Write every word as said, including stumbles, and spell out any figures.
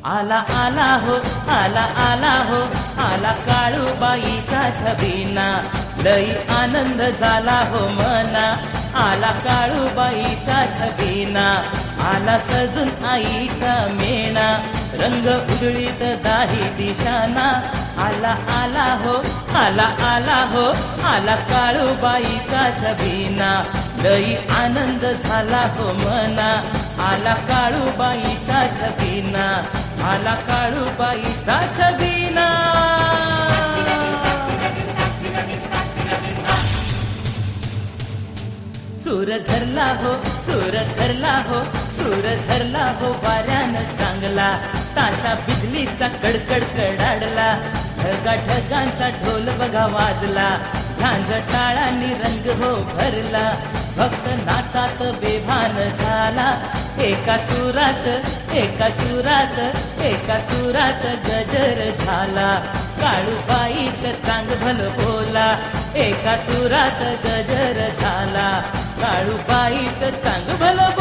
आला आला हो आला आला हो आला काळूबाईचा छबिना, लई आनंद झाला हो मना. आला काळूबाईचा छबिना, आला सजून आईचा मेणा, रंग उधळीत दाही दिशाना. आला आला हो आला आला हो आला काळूबाईचा छबिना, लई आनंद झाला हो मना. आला काळूबाईचा छबिना, आला काळूबाईचा छबिना. सूर धरला हो सूर धरला हो सूर धरला हो वाऱ्यानं चांगला, ताशा बिजलीचा कडकड कडाडला, ढगा ढगांचा ढोल बघा वाजला, झांज टाळांनी रंग हो भरला, भक्त नाचात बेभान झाला. एका सुरात एका सुरात एका सुरात गजर झाला, काळूबाईचं चांग भल बोला. एका सुरात गजर झाला, काळूबाईचं चांग भल